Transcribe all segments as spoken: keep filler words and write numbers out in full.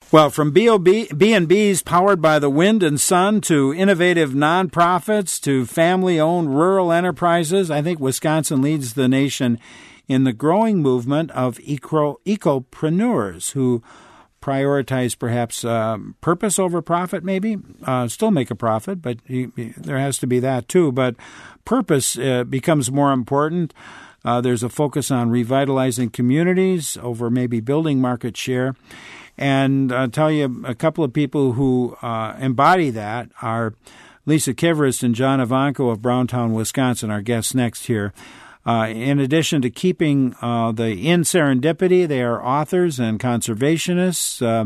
Well, from B and B's powered by the wind and sun to innovative nonprofits to family-owned rural enterprises, I think Wisconsin leads the nation in the growing movement of eco- ecopreneurs who prioritize perhaps uh, purpose over profit, maybe. Uh, still make a profit, but you, there has to be that too. But purpose uh, becomes more important. Uh, there's a focus on revitalizing communities over maybe building market share. And I'll tell you, a couple of people who uh, embody that are Lisa Kivrist and John Ivanko of Browntown, Wisconsin, our guests next here. Uh, in addition to keeping uh, the in serendipity, they are authors and conservationists. Uh,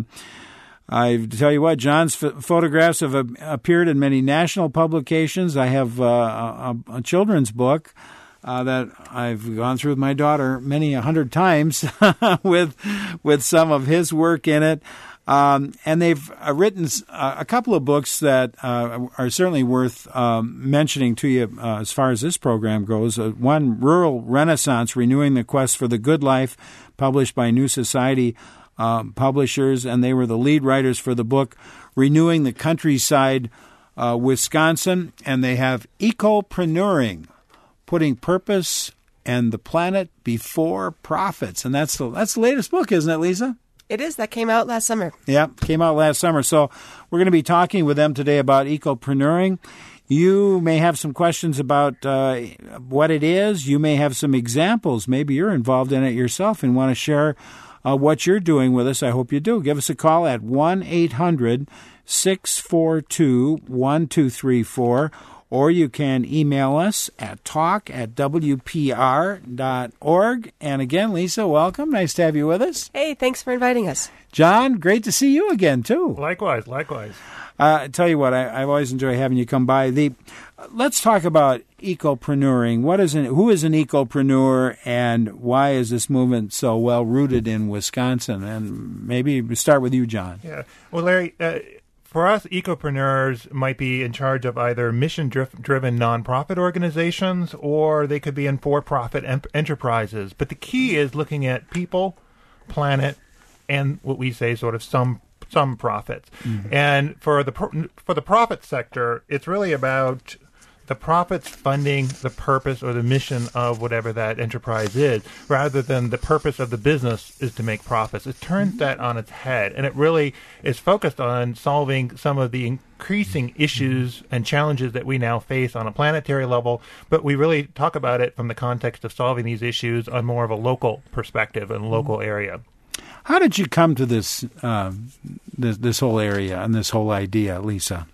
I tell you what, John's ph- photographs have uh, appeared in many national publications. I have uh, a, a children's book Uh, that I've gone through with my daughter many a hundred times with with some of his work in it. Um, and they've uh, written uh, a couple of books that uh, are certainly worth um, mentioning to you uh, as far as this program goes. Uh, one, Rural Renaissance, Renewing the Quest for the Good Life, published by New Society uh, Publishers, and they were the lead writers for the book Renewing the Countryside, uh, Wisconsin. And they have Ecopreneuring, Putting Purpose and the Planet Before Profits. And that's the, that's the latest book, isn't it, Lisa? It is. That came out last summer. Yeah, came out last summer. So we're going to be talking with them today about ecopreneuring. You may have some questions about uh, what it is. You may have some examples. Maybe you're involved in it yourself and want to share uh, what you're doing with us. I hope you do. Give us a call at one eight hundred six four two one two three four. Or you can email us at talk at w p r dot org. And again, Lisa, welcome. Nice to have you with us. Hey, thanks for inviting us. John, great to see you again, too. Likewise, likewise. Uh, I tell you what, I, I always enjoy having you come by. The uh, Let's talk about ecopreneuring. What is an, who is an ecopreneur, and why is this movement so well rooted in Wisconsin? And maybe we start with you, John. Yeah. Well, Larry, uh, for us, ecopreneurs might be in charge of either mission-driven nonprofit organizations, or they could be in for-profit em- enterprises. But the key is looking at people, planet, and what we say sort of some some profits. Mm-hmm. And for the pro- for the profit sector, it's really about the profits funding the purpose or the mission of whatever that enterprise is, rather than the purpose of the business is to make profits. It turns that on its head, and it really is focused on solving some of the increasing issues and challenges that we now face on a planetary level, but we really talk about it from the context of solving these issues on more of a local perspective and local area. How did you come to this, uh, this, this whole area and this whole idea, Lisa?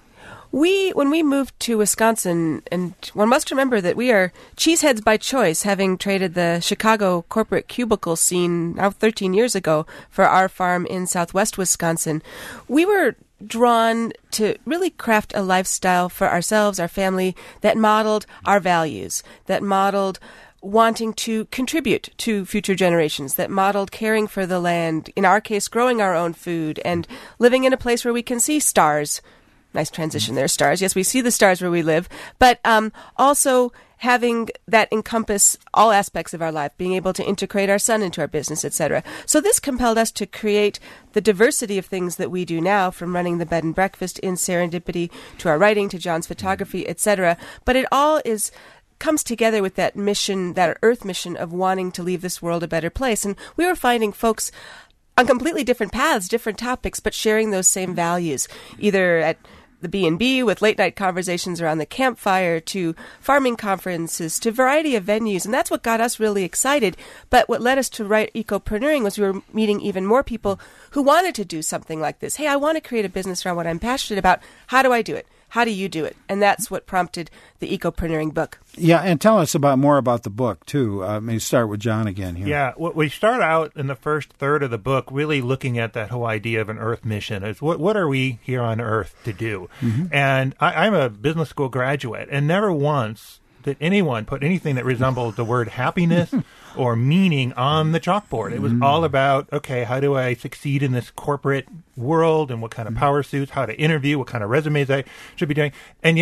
We, when we moved to Wisconsin, and one must remember that we are cheeseheads by choice, having traded the Chicago corporate cubicle scene now thirteen years ago for our farm in southwest Wisconsin. We were drawn to really craft a lifestyle for ourselves, our family, that modeled our values, that modeled wanting to contribute to future generations, that modeled caring for the land, in our case, growing our own food, and living in a place where we can see stars. Nice transition there, stars. Yes, we see the stars where we live, but um, also having that encompass all aspects of our life, being able to integrate our son into our business, et cetera. So this compelled us to create the diversity of things that we do now, from running the bed and breakfast in Serendipity to our writing to John's photography, et cetera. But it all is comes together with that mission, that earth mission of wanting to leave this world a better place. And we were finding folks on completely different paths, different topics, but sharing those same values, either at the B and B with late-night conversations around the campfire, to farming conferences, to a variety of venues. And that's what got us really excited. But what led us to write Ecopreneuring was we were meeting even more people who wanted to do something like this. Hey, I want to create a business around what I'm passionate about. How do I do it? How do you do it? And that's what prompted the Ecopreneuring book. Yeah, and tell us about more about the book, too. Uh, maybe start with John again here. Yeah, we start out in the first third of the book really looking at that whole idea of an Earth mission. Is what, what are we here on Earth to do? Mm-hmm. And I, I'm a business school graduate, and never once did anyone put anything that resembled the word happiness or meaning on the chalkboard. It was mm. all about, okay, how do I succeed in this corporate world, and what kind of power suits, how to interview, what kind of resumes I should be doing. And yet,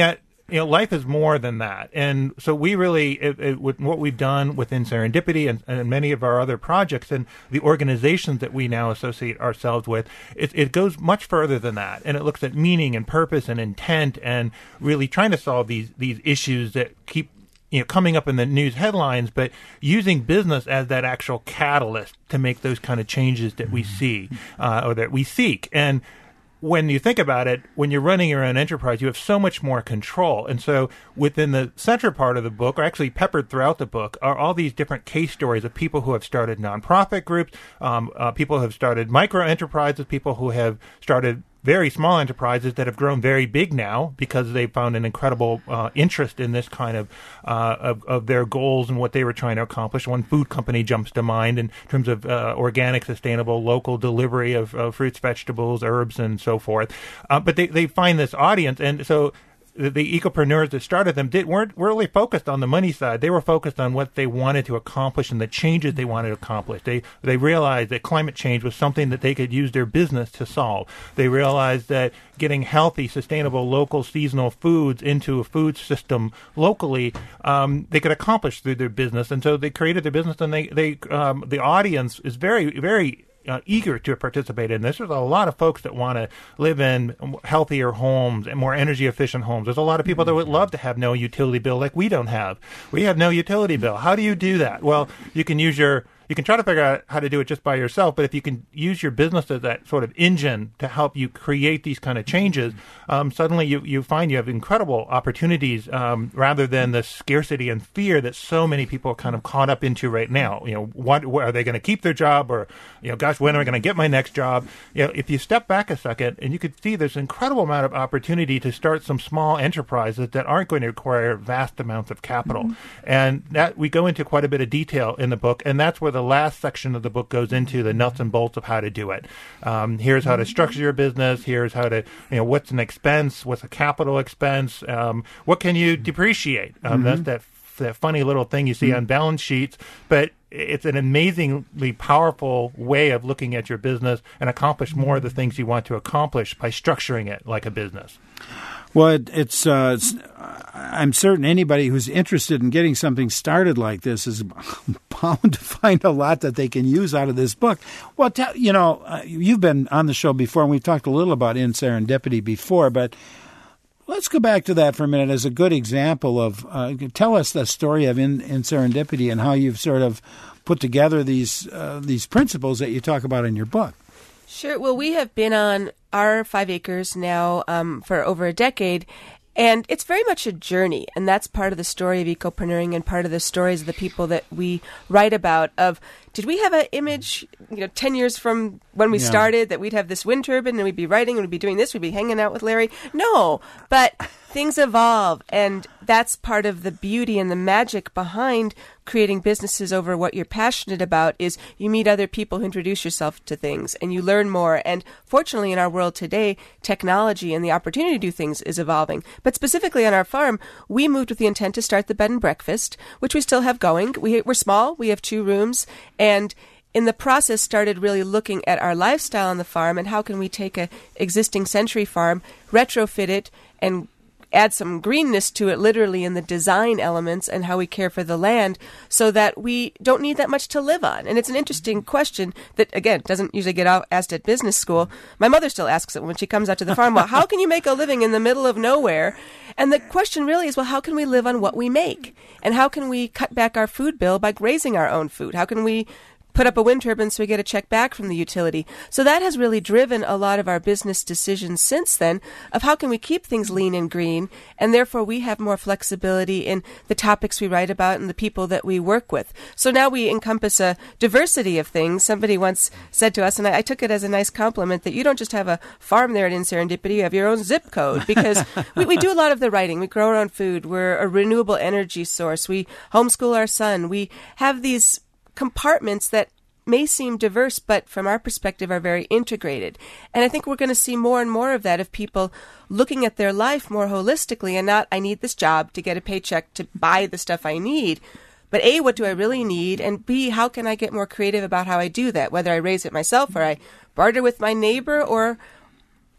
you know, life is more than that. And so we really, it, it, with what we've done within Serendipity and, and many of our other projects and the organizations that we now associate ourselves with, it, it goes much further than that. And it looks at meaning and purpose and intent and really trying to solve these, these issues that keep, you know, coming up in the news headlines, but using business as that actual catalyst to make those kind of changes that we see uh, or that we seek. And when you think about it, when you're running your own enterprise, you have so much more control. And so within the center part of the book, or actually peppered throughout the book, are all these different case stories of people who have started nonprofit groups, um, uh, people who have started micro enterprises, people who have started very small enterprises that have grown very big now because they found an incredible uh, interest in this kind of, uh, of of their goals and what they were trying to accomplish. One food company jumps to mind in terms of uh, organic, sustainable, local delivery of, of fruits, vegetables, herbs, and so forth. Uh, but they, they find this audience, and so the, the ecopreneurs that started them did, weren't really focused on the money side. They were focused on what they wanted to accomplish and the changes they wanted to accomplish. They they realized that climate change was something that they could use their business to solve. They realized that getting healthy, sustainable, local, seasonal foods into a food system locally, um, they could accomplish through their business. And so they created their business, and they, they um, the audience is very, very Uh, eager to participate in this. There's a lot of folks that want to live in healthier homes and more energy efficient homes. There's a lot of people that would love to have no utility bill like we don't have. We have no utility bill. How do you do that? Well, you can use your You can try to figure out how to do it just by yourself, but if you can use your business as that sort of engine to help you create these kind of changes, um, suddenly you, you find you have incredible opportunities um, rather than the scarcity and fear that so many people are kind of caught up into right now. You know, what, what are they going to keep their job, or, you know, gosh, when am I going to get my next job? You know, if you step back a second and you could see there's an incredible amount of opportunity to start some small enterprises that aren't going to require vast amounts of capital. Mm-hmm. And that we go into quite a bit of detail in the book, and that's where the last section of the book goes into the nuts and bolts of how to do it. Um, here's how to structure your business. Here's how to, you know, what's an expense, what's a capital expense, um, what can you depreciate? Um, mm-hmm. That's that that funny little thing you see mm-hmm. on balance sheets, but it's an amazingly powerful way of looking at your business and accomplish more of the things you want to accomplish by structuring it like a business. Well, it, it's, uh, it's, I'm certain anybody who's interested in getting something started like this is bound to find a lot that they can use out of this book. Well, tell, you know, uh, you've been on the show before, and we've talked a little about In Serendipity before, but let's go back to that for a minute as a good example of, uh, tell us the story of In, In Serendipity and how you've sort of put together these uh, these principles that you talk about in your book. Sure. Well, we have been on our five acres now um, for over a decade, and it's very much a journey, and that's part of the story of ecopreneuring and part of the stories of the people that we write about of, did we have an image, you know, ten years from when we yeah. started that we'd have this wind turbine and we'd be writing and we'd be doing this, we'd be hanging out with Larry? No, but things evolve, and that's part of the beauty and the magic behind creating businesses over what you're passionate about is you meet other people who introduce yourself to things and you learn more. And fortunately in our world today, technology and the opportunity to do things is evolving. But specifically on our farm, we moved with the intent to start the bed and breakfast, which we still have going. We, we're small. We have two rooms. And in the process started really looking at our lifestyle on the farm and how can we take a existing Century farm, retrofit it, and add some greenness to it literally in the design elements and how we care for the land so that we don't need that much to live on. And it's an interesting question that, again, doesn't usually get asked at business school. My mother still asks it when she comes out to the farm. Well, how can you make a living in the middle of nowhere? And the question really is, well, how can we live on what we make? And how can we cut back our food bill by raising our own food? How can we put up a wind turbine so we get a check back from the utility? So that has really driven a lot of our business decisions since then of how can we keep things lean and green, and therefore we have more flexibility in the topics we write about and the people that we work with. So now we encompass a diversity of things. Somebody once said to us, and I, I took it as a nice compliment, that you don't just have a farm there at In Serendipity, you have your own zip code, because we, we do a lot of the writing. We grow our own food. We're a renewable energy source. We homeschool our son. We have these compartments that may seem diverse, but from our perspective are very integrated. And I think we're going to see more and more of that of people looking at their life more holistically and not, I need this job to get a paycheck to buy the stuff I need. But A, what do I really need? And B, how can I get more creative about how I do that? Whether I raise it myself or I barter with my neighbor or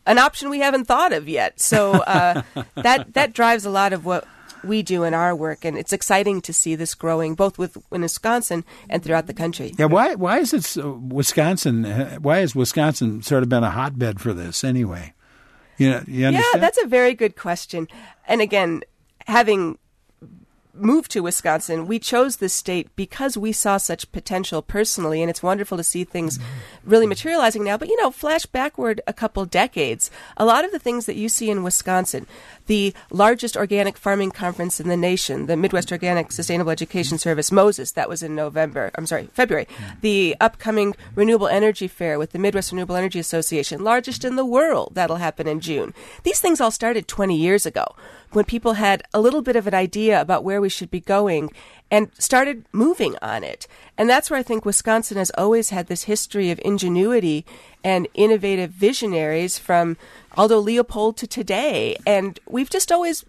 an option we haven't thought of yet. So uh, that that drives a lot of what we do in our work, and it's exciting to see this growing both with in Wisconsin and throughout the country. Yeah, why why is it so, Wisconsin? Why has Wisconsin sort of been a hotbed for this anyway? You know, you understand? Yeah, that's a very good question. And again, having moved to Wisconsin, we chose this state because we saw such potential personally, and it's wonderful to see things really materializing now. But, you know, flash backward a couple decades, a lot of the things that you see in Wisconsin, the largest organic farming conference in the nation, the Midwest Organic Sustainable Education Service, MOSES, that was in November, I'm sorry, February, the upcoming Renewable Energy Fair with the Midwest Renewable Energy Association, largest in the world, that'll happen in June. These things all started twenty years ago, when people had a little bit of an idea about where we should be going and started moving on it. And that's where I think Wisconsin has always had this history of ingenuity and innovative visionaries from Aldo Leopold to today. And we've just always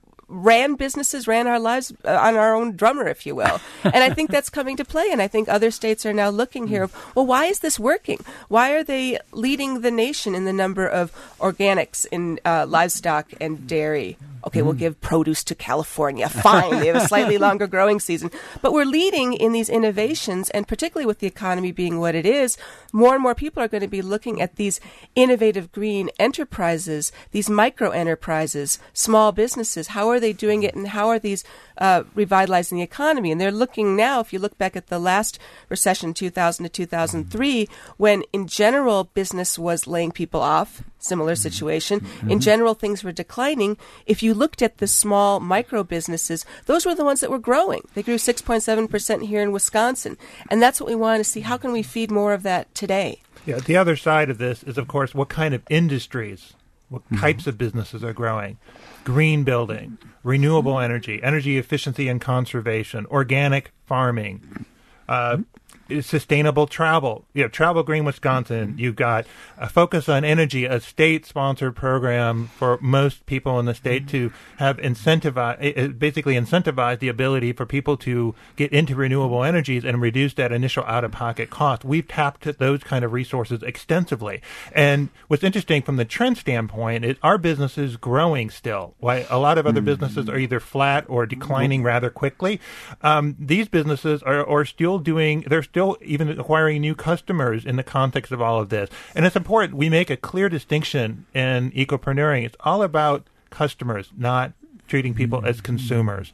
ran businesses, ran our lives uh, on our own drummer, if you will. And I think that's coming to play. And I think other states are now looking here of, well, why is this working? Why are they leading the nation in the number of organics in uh, livestock and dairy? Okay, we'll give produce to California. Fine, they have a slightly longer growing season. But we're leading in these innovations, and particularly with the economy being what it is, more and more people are going to be looking at these innovative green enterprises, these micro-enterprises, small businesses. How are they doing it, and how are these uh, revitalizing the economy? And they're looking now, if you look back at the last recession, two thousand to two thousand three, when in general business was laying people off, similar situation. Mm-hmm. In general, things were declining. If you looked at the small micro businesses, those were the ones that were growing. They grew six point seven percent here in Wisconsin. And that's what we want to see. How can we feed more of that today? Yeah, the other side of this is, of course, what kind of industries, what mm-hmm. types of businesses are growing. Green building, renewable energy, energy efficiency and conservation, organic farming, uh, sustainable travel. You have Travel Green Wisconsin. You've got a focus on energy, a state-sponsored program for most people in the state to have incentivize, basically incentivize the ability for people to get into renewable energies and reduce that initial out-of-pocket cost. We've tapped those kind of resources extensively. And what's interesting from the trend standpoint is our business is growing still. Why a lot of other businesses are either flat or declining rather quickly. Um, these businesses are, are still doing, they're still even acquiring new customers in the context of all of this. And it's important we make a clear distinction in ecopreneuring. It's all about customers, not treating people as consumers.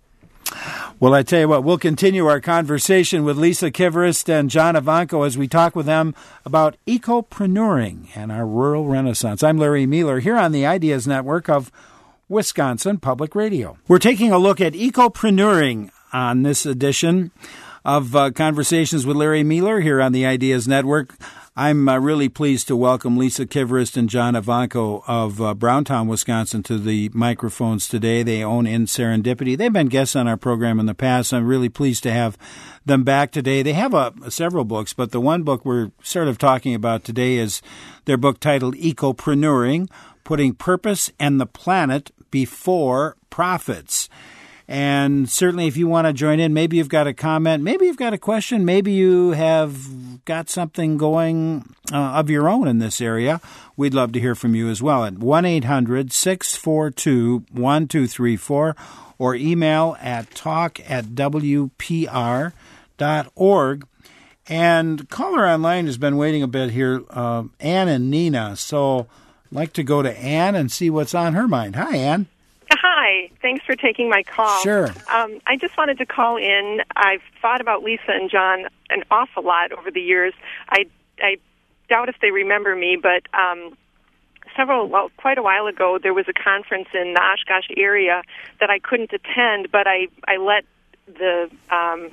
Well, I tell you what, we'll continue our conversation with Lisa Kiverist and John Ivanko as we talk with them about ecopreneuring and our rural renaissance. I'm Larry Mueller here on the Ideas Network of Wisconsin Public Radio. We're taking a look at ecopreneuring on this edition of uh, Conversations with Larry Mueller here on the Ideas Network. I'm uh, really pleased to welcome Lisa Kiverist and John Ivanko of uh, Browntown, Wisconsin, to the microphones today. They own In Serendipity. They've been guests on our program in the past. I'm really pleased to have them back today. They have uh, several books, but the one book we're sort of talking about today is their book titled Ecopreneuring, Putting Purpose and the Planet Before Profits. And certainly if you want to join in, maybe you've got a comment, maybe you've got a question, maybe you have got something going uh, of your own in this area, we'd love to hear from you as well at one eight hundred six four two one two three four or email at talk at w p r dot org. And caller online has been waiting a bit here, uh, Ann and Nina. So I'd like to go to Ann and see what's on her mind. Hi, Ann. Hi. Thanks for taking my call. Sure. Um, I just wanted to call in. I've thought about Lisa and John an awful lot over the years. I, I doubt if they remember me, but um, several, well, quite a while ago, there was a conference in the Oshkosh area that I couldn't attend, but I, I let the um,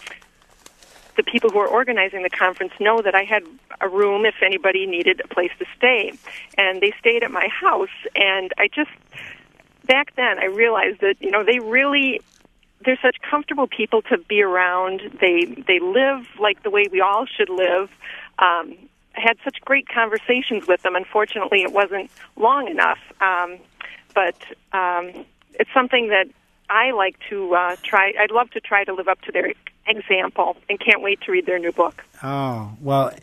the people who were organizing the conference know that I had a room if anybody needed a place to stay. And they stayed at my house, and I just... Back then, I realized that, you know, they really, they're such comfortable people to be around. They they live like the way we all should live. Um, I had such great conversations with them. Unfortunately, it wasn't long enough. Um, but um, it's something that I like to uh, try. I'd love to try to live up to their example and can't wait to read their new book. Oh, well,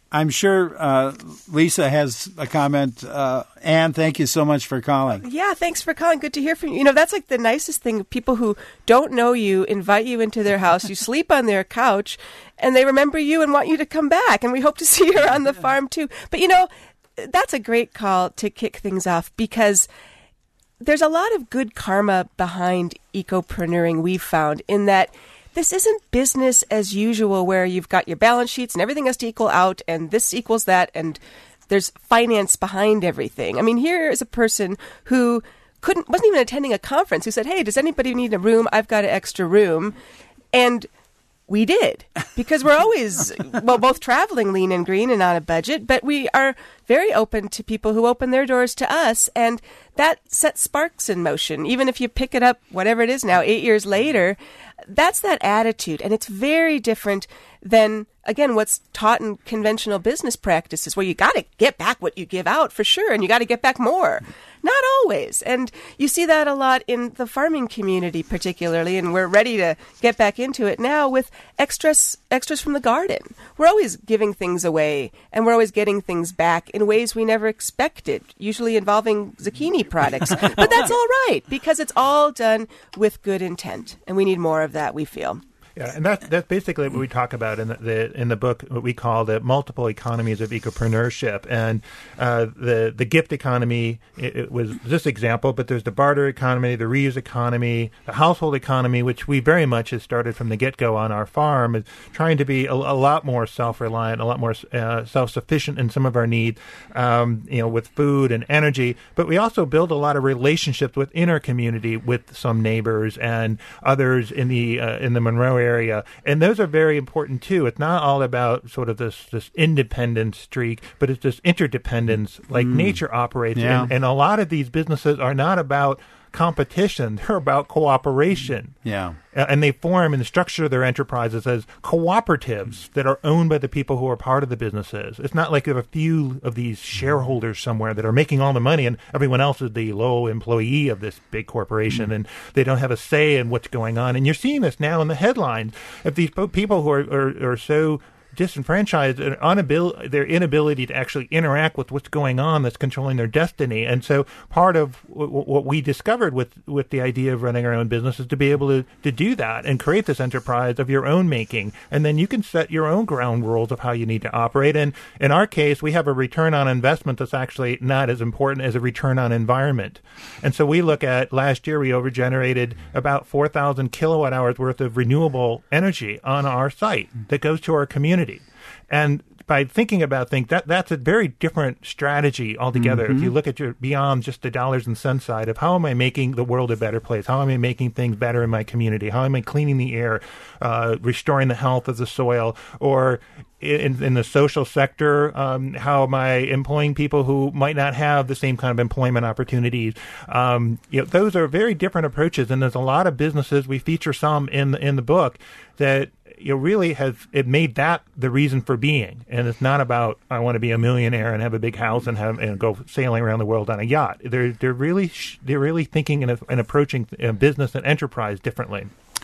I'm sure uh, Lisa has a comment. Uh, Anne, thank you so much for calling. Yeah, thanks for calling. Good to hear from you. You know, that's like the nicest thing. People who don't know you invite you into their house. You sleep on their couch, and they remember you and want you to come back. And we hope to see you on the farm, too. But, you know, that's a great call to kick things off because there's a lot of good karma behind ecopreneuring, we've found, in that this isn't business as usual where you've got your balance sheets and everything has to equal out and this equals that and there's finance behind everything. I mean, here is a person who couldn't wasn't even attending a conference who said, hey, does anybody need a room? I've got an extra room. And we did, because we're always, well, both traveling lean and green and on a budget, but we are very open to people who open their doors to us, and that sets sparks in motion. Even if you pick it up, whatever it is now, eight years later, that's that attitude, and it's very different than, again, what's taught in conventional business practices, where you got to get back what you give out for sure, and you got to get back more. Not always. And you see that a lot in the farming community particularly, and we're ready to get back into it now with extras extras from the garden. We're always giving things away, and we're always getting things back in ways we never expected, usually involving zucchini products. But that's all right, because it's all done with good intent, and we need more of that, we feel. Yeah, and that's that's basically what we talk about in the, the in the book, what we call the multiple economies of ecopreneurship. And uh, the the gift economy, it, it was this example, but there's the barter economy, the reuse economy, the household economy, which we very much has started from the get-go on our farm, is trying to be a, a lot more self-reliant, a lot more uh, self-sufficient in some of our needs, um, you know, with food and energy. But we also build a lot of relationships within our community with some neighbors and others in the uh, in the Monroe area. area. And those are very important too. It's not all about sort of this, this independent streak, but it's this interdependence like mm. nature operates. Yeah. And, and a lot of these businesses are not about competition. They're about cooperation. Yeah. And they form and structure their enterprises as cooperatives that are owned by the people who are part of the businesses. It's not like you have a few of these shareholders somewhere that are making all the money and everyone else is the low employee of this big corporation mm-hmm. and they don't have a say in what's going on. And you're seeing this now in the headlines. If these people who are, are, are so disenfranchised, and unabil- their inability to actually interact with what's going on that's controlling their destiny. And so part of w- what we discovered with, with the idea of running our own business is to be able to, to do that and create this enterprise of your own making. And then you can set your own ground rules of how you need to operate. And in our case, we have a return on investment that's actually not as important as a return on environment. And so we look at, last year we over-generated about four thousand kilowatt hours worth of renewable energy on our site that goes to our community. And by thinking about things, that that's a very different strategy altogether. Mm-hmm. If you look at your beyond just the dollars and cents side of how am I making the world a better place? How am I making things better in my community? How am I cleaning the air, uh, restoring the health of the soil? Or in, in the social sector, um, how am I employing people who might not have the same kind of employment opportunities? Um, you know, those are very different approaches. And there's a lot of businesses, we feature some in the, in the book, that you know, really has it made that the reason for being, and it's not about I want to be a millionaire and have a big house and have and go sailing around the world on a yacht. They're they're really they're really thinking and, and approaching business and enterprise differently.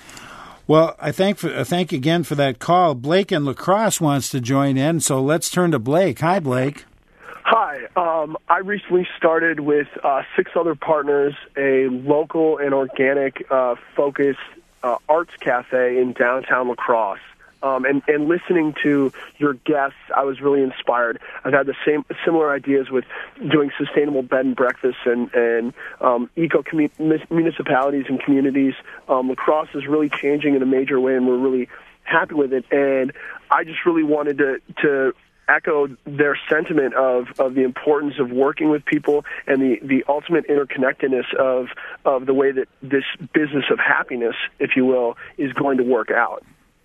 Well, I thank for, uh, thank again for that call. Blake in La Crosse wants to join in, so let's turn to Blake. Hi, Blake. Hi. Um, I recently started with uh, six other partners a local and organic uh, focused Uh, arts cafe in downtown La Crosse. Um, and, and listening to your guests, I was really inspired. I've had the same similar ideas with doing sustainable bed and breakfasts and, and um, eco commu- municipalities and communities. Um, La Crosse is really changing in a major way, and we're really happy with it. And I just really wanted to, to echo their sentiment of, of the importance of working with people and the, the ultimate interconnectedness of of the way that this business of happiness, if you will, is going to work out.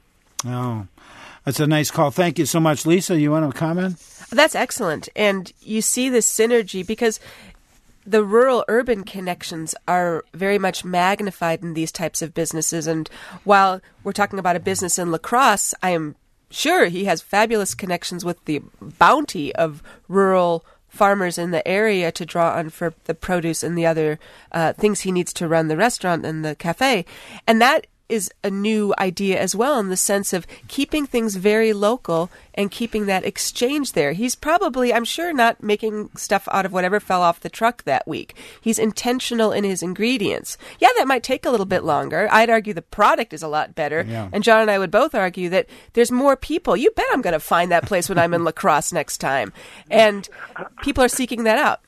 Oh, that's a nice call. Thank you so much. Lisa, you want to comment? That's excellent. And you see this synergy because the rural-urban connections are very much magnified in these types of businesses. And while we're talking about a business in La Crosse, I am sure he has fabulous connections with the bounty of rural farmers in the area to draw on for the produce and the other uh, things he needs to run the restaurant and the cafe. And that is a new idea as well, in the sense of keeping things very local and keeping that exchange there. He's probably, I'm sure, not making stuff out of whatever fell off the truck that week. He's intentional in his ingredients. Yeah, that might take a little bit longer. I'd argue the product is a lot better. Yeah. And John and I would both argue that there's more people. You bet I'm going to find that place when I'm in La Crosse next time. And people are seeking that out.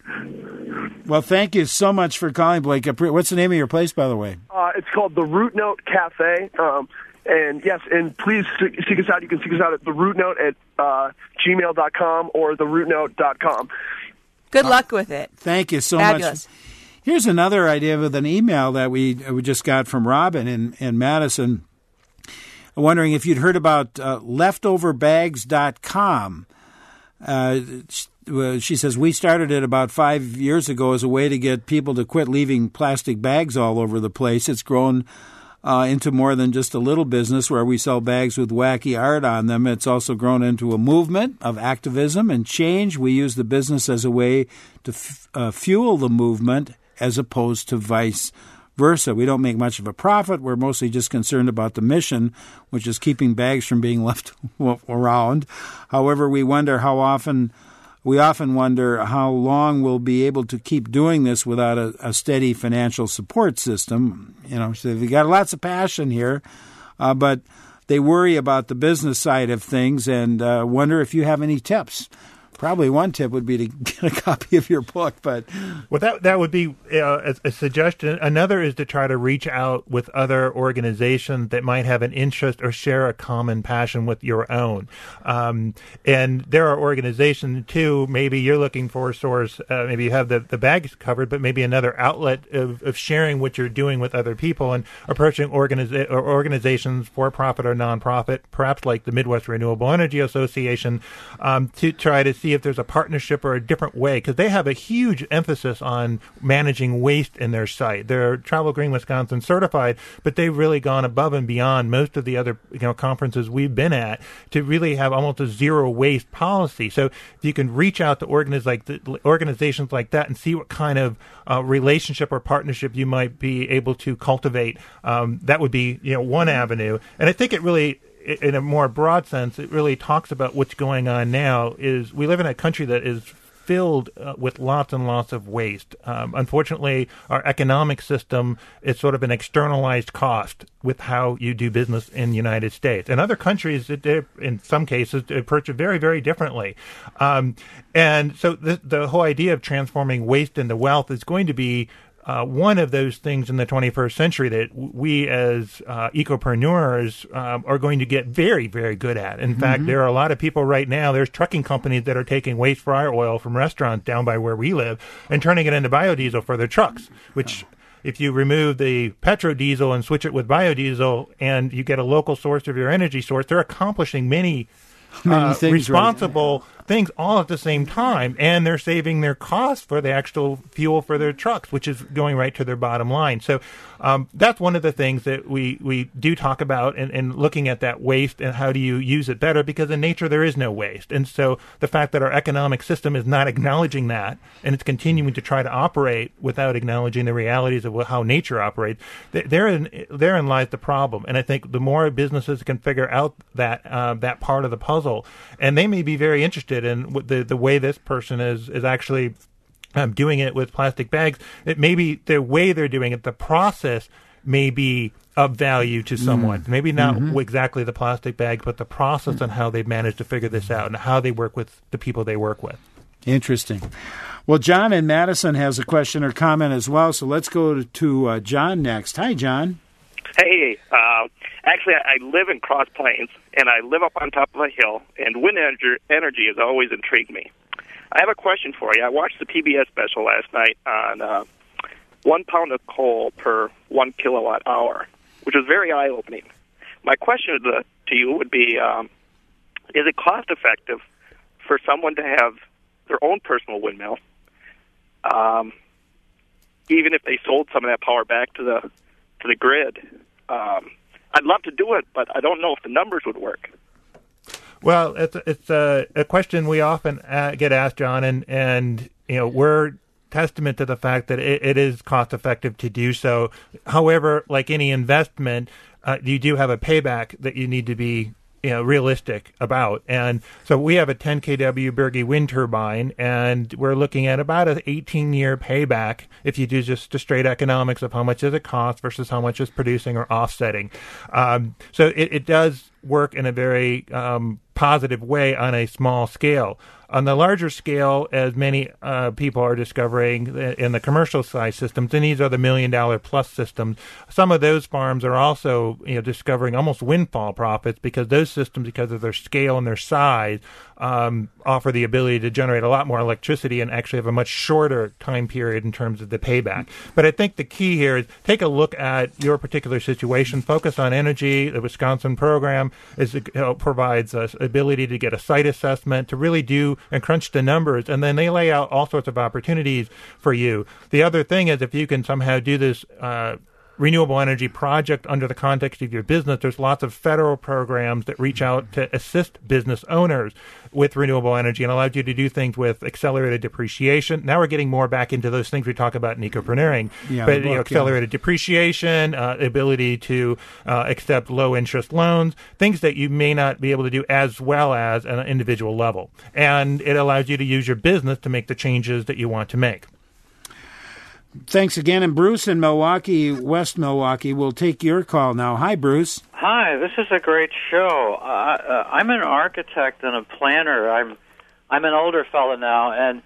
Well, thank you so much for calling, Blake. What's the name of your place, by the way? Uh, it's called the Root Note Cafe. Um, and yes, and please seek us out. You can seek us out at the Root Note at uh, gmail dot com or the root note dot com. Good luck with it. Thank you so Fabulous. much. Here's another idea with an email that we we just got from Robin in, in Madison, wondering if you'd heard about uh, leftover bags dot com. Uh, she says, we started it about five years ago as a way to get people to quit leaving plastic bags all over the place. It's grown uh, into more than just a little business where we sell bags with wacky art on them. It's also grown into a movement of activism and change. We use the business as a way to f- uh, fuel the movement as opposed to vice versa. We don't make much of a profit. We're mostly just concerned about the mission, which is keeping bags from being left around. However, we wonder how often, we often wonder how long we'll be able to keep doing this without a, a steady financial support system. You know, so we got lots of passion here, uh, but they worry about the business side of things and uh, wonder if you have any tips. Probably one tip would be to get a copy of your book, but well, that that would be uh, a, a suggestion. Another is to try to reach out with other organizations that might have an interest or share a common passion with your own. Um, and there are organizations too. Maybe you're looking for a source. Uh, maybe you have the, the bags covered, but maybe another outlet of, of sharing what you're doing with other people and approaching organiza- or organizations, for profit or nonprofit, perhaps like the Midwest Renewable Energy Association, um, to try to see if there's a partnership or a different way, because they have a huge emphasis on managing waste in their site. They're Travel Green Wisconsin certified, but they've really gone above and beyond most of the other you know conferences we've been at to really have almost a zero waste policy. So if you can reach out to organize like the, organizations like that and see what kind of uh, relationship or partnership you might be able to cultivate, um, that would be you know one avenue. And I think it really, in a more broad sense, it really talks about what's going on now. Is we live in a country that is filled uh, with lots and lots of waste. Um, unfortunately, our economic system is sort of an externalized cost with how you do business in the United States. In other countries, it, it, in some cases, approach it very, very differently. Um, and so the, the whole idea of transforming waste into wealth is going to be Uh, one of those things in the twenty-first century that we as uh, ecopreneurs um, are going to get very, very good at. In mm-hmm. fact, there are a lot of people right now, there's trucking companies that are taking waste fryer oil from restaurants down by where we live and turning it into biodiesel for their trucks, which if you remove the petrodiesel and switch it with biodiesel and you get a local source of your energy source, they're accomplishing many, many uh, things responsible right. things all at the same time, and they're saving their costs for the actual fuel for their trucks, which is going right to their bottom line. So um, that's one of the things that we, we do talk about in, in looking at that waste and how do you use it better, because in nature there is no waste. And so the fact that our economic system is not acknowledging that and it's continuing to try to operate without acknowledging the realities of how nature operates, therein, therein lies the problem. And I think the more businesses can figure out that uh, that part of the puzzle, and they may be very interested in the the way this person is is actually um, doing it with plastic bags. It may be the way they're doing it, the process may be of value to someone. Mm. Maybe not mm-hmm. exactly the plastic bag, but the process mm. and how they've managed to figure this out and how they work with the people they work with. Interesting. Well, John in Madison has a question or comment as well, so let's go to, to uh, John next. Hi, John. Hey, uh, actually, I live in Cross Plains, and I live up on top of a hill, and wind energy, energy has always intrigued me. I have a question for you. I watched the P B S special last night on uh, one pound of coal per one kilowatt hour, which was very eye-opening. My question to, to you would be, um, is it cost-effective for someone to have their own personal windmill, um, even if they sold some of that power back to the to the grid? Um, I'd love to do it, but I don't know if the numbers would work. Well, it's it's a, a question we often uh, get asked, John, and, and you know we're testament to the fact that it, it is cost effective to do so. However, like any investment, uh, you do have a payback that you need to be you know, realistic about. And so we have a ten kilowatt Berge wind turbine, and we're looking at about an eighteen-year payback if you do just the straight economics of how much does it cost versus how much is producing or offsetting. Um, so it, it does work in a very um, positive way on a small scale. On the larger scale, as many uh, people are discovering in the commercial size systems, and these are the million dollar plus systems, some of those farms are also you know, discovering almost windfall profits because those systems, because of their scale and their size, um, offer the ability to generate a lot more electricity and actually have a much shorter time period in terms of the payback. But I think the key here is take a look at your particular situation, focus on energy. The Wisconsin program is, you know, provides us ability to get a site assessment, to really do and crunch the numbers, and then they lay out all sorts of opportunities for you. The other thing is if you can somehow do this uh, renewable energy project under the context of your business, there's lots of federal programs that reach out to assist business owners with renewable energy and allows you to do things with accelerated depreciation. Now we're getting more back into those things we talk about in ecopreneuring, yeah, but book, you know, accelerated yeah. depreciation, uh, ability to uh, accept low interest loans, things that you may not be able to do as well as at an individual level. And it allows you to use your business to make the changes that you want to make. Thanks again. And Bruce in Milwaukee, West Milwaukee, will take your call now. Hi, Bruce. Hi, this is a great show. Uh, uh, I'm an architect and a planner. I'm I'm an older fellow now, and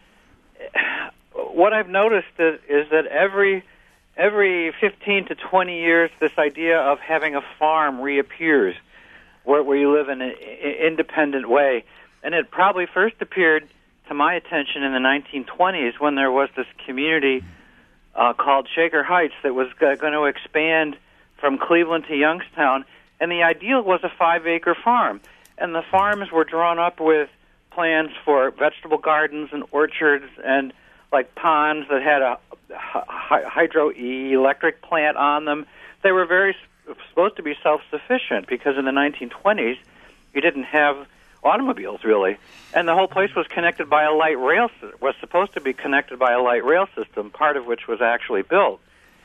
what I've noticed is, is that every every fifteen to twenty years, this idea of having a farm reappears, where, where you live in an independent way. And it probably first appeared to my attention in the nineteen twenties when there was this community Uh, called Shaker Heights that was g- going to expand from Cleveland to Youngstown, and the ideal was a five-acre farm. And the farms were drawn up with plans for vegetable gardens and orchards and like ponds that had a hy- hydroelectric plant on them. They were very supposed to be self-sufficient because in the nineteen twenties you didn't have automobiles, really. And the whole place was connected by a light rail, was supposed to be connected by a light rail system, part of which was actually built.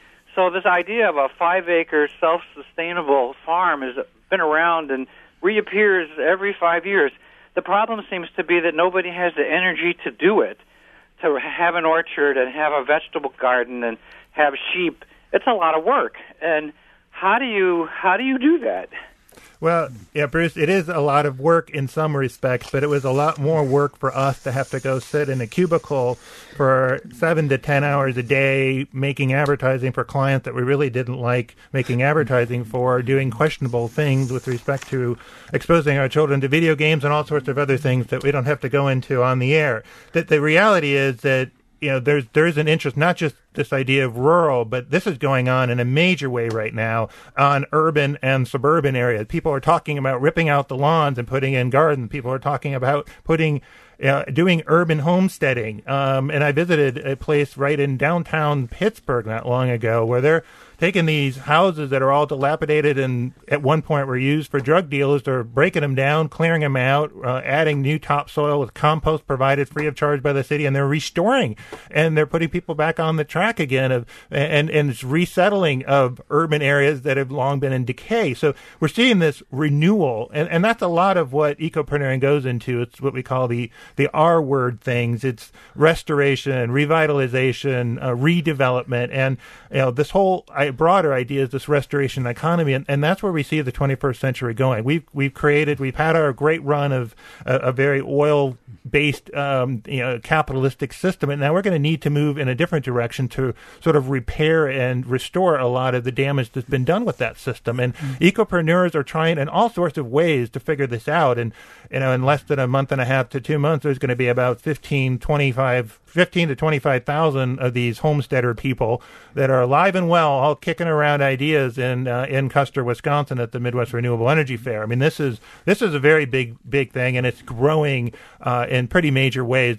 So this idea of a five-acre self-sustainable farm has been around and reappears every five years. The problem seems to be that nobody has the energy to do it, to have an orchard and have a vegetable garden and have sheep. It's a lot of work. And how do you how do you do that? Well, yeah, Bruce, it is a lot of work in some respects, but it was a lot more work for us to have to go sit in a cubicle for seven to ten hours a day making advertising for clients that we really didn't like making advertising for, doing questionable things with respect to exposing our children to video games and all sorts of other things that we don't have to go into on the air. That the reality is that you know, there's there's an interest, not just this idea of rural, but this is going on in a major way right now on urban and suburban areas. People are talking about ripping out the lawns and putting in gardens. People are talking about putting, uh, doing urban homesteading. Um, and I visited a place right in downtown Pittsburgh not long ago where they're taking these houses that are all dilapidated and at one point were used for drug dealers. They're breaking them down, clearing them out, uh, adding new topsoil with compost provided free of charge by the city, and they're restoring. And they're putting people back on the track again of and, and it's resettling of urban areas that have long been in decay. So we're seeing this renewal, and, and that's a lot of what ecopreneuring goes into. It's what we call the, the R word things. It's restoration, revitalization, uh, redevelopment, and you know this whole I, broader idea is this restoration economy, and, and that's where we see the twenty-first century going. We've we've created, we've had our great run of a, a very oil-based, um, you know, capitalistic system, and now we're going to need to move in a different direction to sort of repair and restore a lot of the damage that's been done with that system. And mm-hmm. ecopreneurs are trying in all sorts of ways to figure this out. And you know, in less than a month and a half to two months, there's going to be about fifteen, twenty-five, fifteen to twenty-five thousand of these homesteader people that are alive and well, all kicking around ideas in uh, in Custer, Wisconsin, at the Midwest Renewable Energy Fair. I mean, this is this is a very big big thing, and it's growing uh, in pretty major ways. These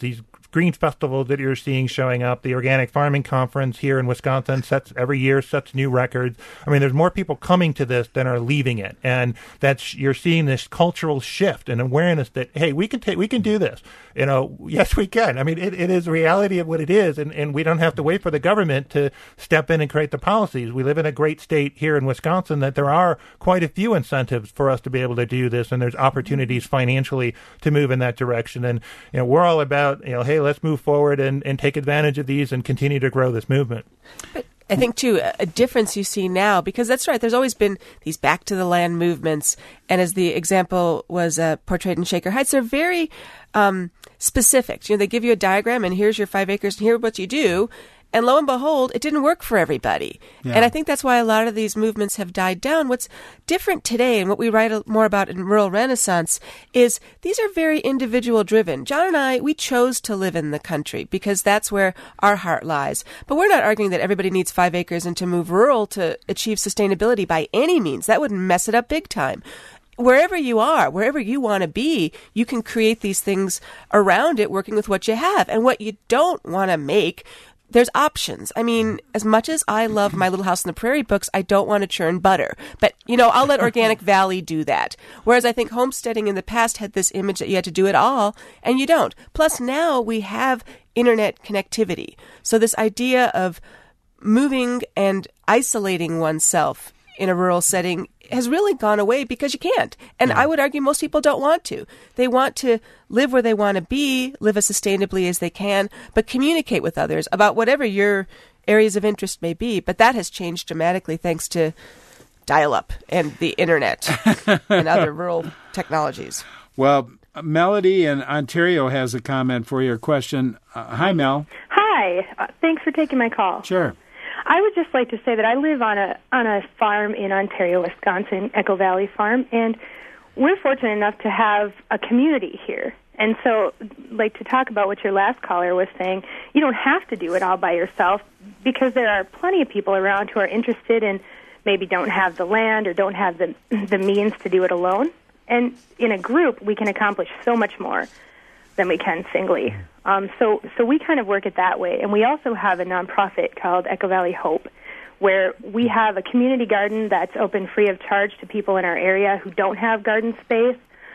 green festivals that you're seeing showing up. The Organic Farming Conference here in Wisconsin sets every year sets new records. I mean, there's more people coming to this than are leaving it, and that's you're seeing this cultural shift and awareness that hey, we can take we can do this. You know, yes, we can. I mean, it, it is reality of what it is, and, and we don't have to wait for the government to step in and create the policies. We live in a great state here in Wisconsin that there are quite a few incentives for us to be able to do this, and there's opportunities financially to move in that direction. And, you know, we're all about, you know, hey, let's move forward and, and take advantage of these and continue to grow this movement. But I think, too, a difference you see now, because that's right, there's always been these back to the land movements, and as the example was uh, portrayed in Shaker Heights, they're very um, specific. You know, they give you a diagram, and here's your five acres, and here's what you do. And lo and behold, it didn't work for everybody. Yeah. And I think that's why a lot of these movements have died down. What's different today, and what we write more about in Rural Renaissance, is these are very individual driven. John and I, we chose to live in the country because that's where our heart lies. But we're not arguing that everybody needs five acres and to move rural to achieve sustainability by any means. That would mess it up big time. Wherever you are, wherever you want to be, you can create these things around it, working with what you have. And what you don't want to make, there's options. I mean, as much as I love My Little House on the Prairie books, I don't want to churn butter. But, you know, I'll let Organic Valley do that. Whereas I think homesteading in the past had this image that you had to do it all, and you don't. Plus, now we have internet connectivity. So this idea of moving and isolating oneself in a rural setting has really gone away because you can't. And yeah. I would argue most people don't want to. They want to live where they want to be, live as sustainably as they can, but communicate with others about whatever your areas of interest may be. But that has changed dramatically thanks to dial-up and the internet and other rural technologies. Well, Melody in Ontario has a comment for your question. Uh, hi, Mel. Hi. Uh, thanks for taking my call. Sure. I would just like to say that I live on a on a farm in Ontario, Wisconsin, Echo Valley Farm, and we're fortunate enough to have a community here. And so, like to talk about what your last caller was saying, you don't have to do it all by yourself because there are plenty of people around who are interested and maybe don't have the land or don't have the the means to do it alone. And in a group, we can accomplish so much more than we can singly. Um, so, so we kind of work it that way. And we also have a nonprofit called Echo Valley Hope, where we have a community garden that's open free of charge to people in our area who don't have garden space.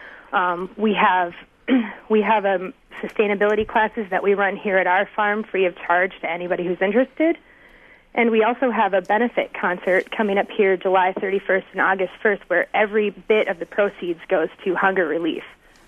Um, we have we have um, sustainability classes that we run here at our farm free of charge to anybody who's interested. And we also have a benefit concert coming up here July thirty-first and August first, where every bit of the proceeds goes to hunger relief.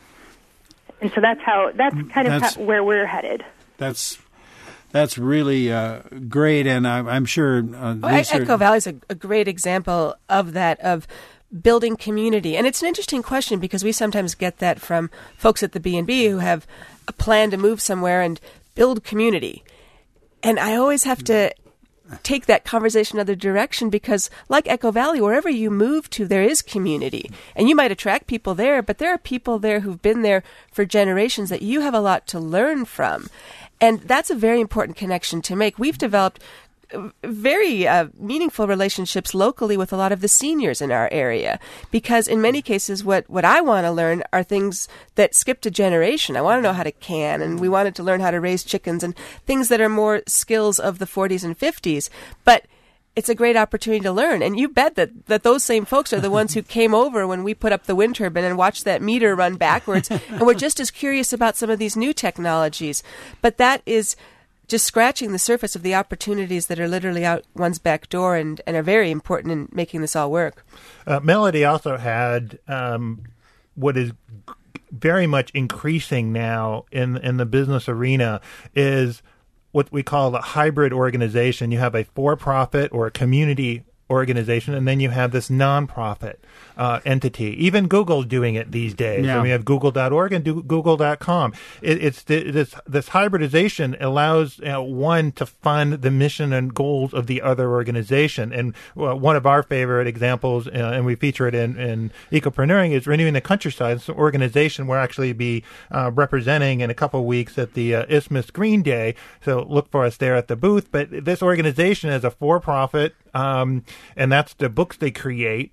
And so that's how that's kind of that's, how, where we're headed. That's that's really uh, great, and I, I'm sure. Uh, well, Echo Valley is a, a great example of that, of building community. And it's an interesting question because we sometimes get that from folks at the B and B who have a plan to move somewhere and build community. And I always have to take that conversation another direction because, like Echo Valley, wherever you move to, there is community. And you might attract people there, but there are people there who've been there for generations that you have a lot to learn from. And that's a very important connection to make. We've developed very uh, meaningful relationships locally with a lot of the seniors in our area because in many cases what, what I want to learn are things that skipped a generation. I want to know how to can, and we wanted to learn how to raise chickens and things that are more skills of the forties and fifties. But it's a great opportunity to learn. And you bet that, that those same folks are the ones who came over when we put up the wind turbine and watched that meter run backwards. And we're just as curious about some of these new technologies. But that is just scratching the surface of the opportunities that are literally out one's back door and, and are very important in making this all work. Uh, Melody also had um, what is very much increasing now in in the business arena is what we call a hybrid organization. You have a for-profit or a community organization, and then you have this nonprofit uh, entity. Even Google's doing it these days. Yeah. So we have google dot org and do, google dot com. It, it's the, this this hybridization allows uh, one to fund the mission and goals of the other organization. And uh, one of our favorite examples, uh, and we feature it in, in Ecopreneuring, is Renewing the Countryside. It's an organization we'll actually be uh, representing in a couple of weeks at the uh, Isthmus Green Day. So look for us there at the booth. But this organization is a for-profit, um, and that's the books they create.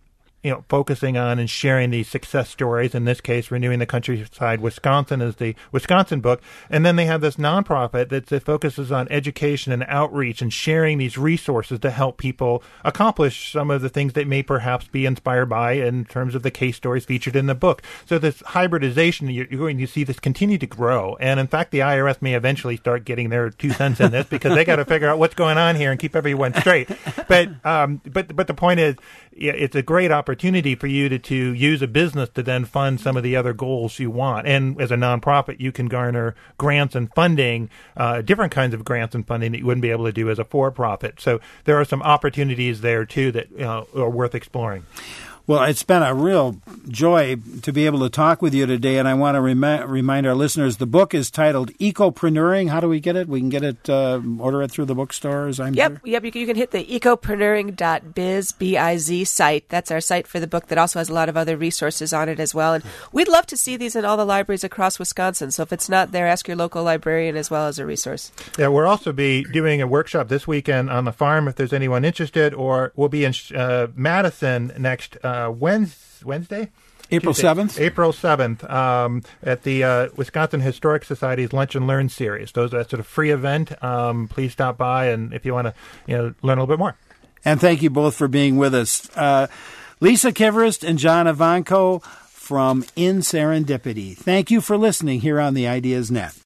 you know, focusing on and sharing these success stories. In this case, Renewing the Countryside Wisconsin is the Wisconsin book. And then they have this nonprofit that, that focuses on education and outreach and sharing these resources to help people accomplish some of the things they may perhaps be inspired by in terms of the case stories featured in the book. So this hybridization, you're, you're going to see this continue to grow. And in fact, the I R S may eventually start getting their two cents in this because they got to figure out what's going on here and keep everyone straight. But um, but but the point is, it's a great opportunity for you to, to use a business to then fund some of the other goals you want. And as a nonprofit, you can garner grants and funding, uh, different kinds of grants and funding that you wouldn't be able to do as a for-profit. So there are some opportunities there, too, that you know, are worth exploring. Well, it's been a real joy to be able to talk with you today, and I want to remi- remind our listeners the book is titled Ecopreneuring. How do we get it? We can get it, uh, order it through the bookstores, I'm Yep, sure. yep. You can, you can hit the ecopreneuring dot biz, B I Z site. That's our site for the book that also has a lot of other resources on it as well. And we'd love to see these in all the libraries across Wisconsin. So if it's not there, ask your local librarian as well as a resource. Yeah, we'll also be doing a workshop this weekend on the farm if there's anyone interested, or we'll be in uh, Madison next uh, Wednesday. Wednesday? April Tuesday. seventh? April seventh um, at the uh, Wisconsin Historic Society's Lunch and Learn series. Those are a sort of free event. Um, please stop by, and if you want to you know, learn a little bit more. And thank you both for being with us. Uh, Lisa Kivrist and John Ivanko from In Serendipity. Thank you for listening here on the Ideas Net.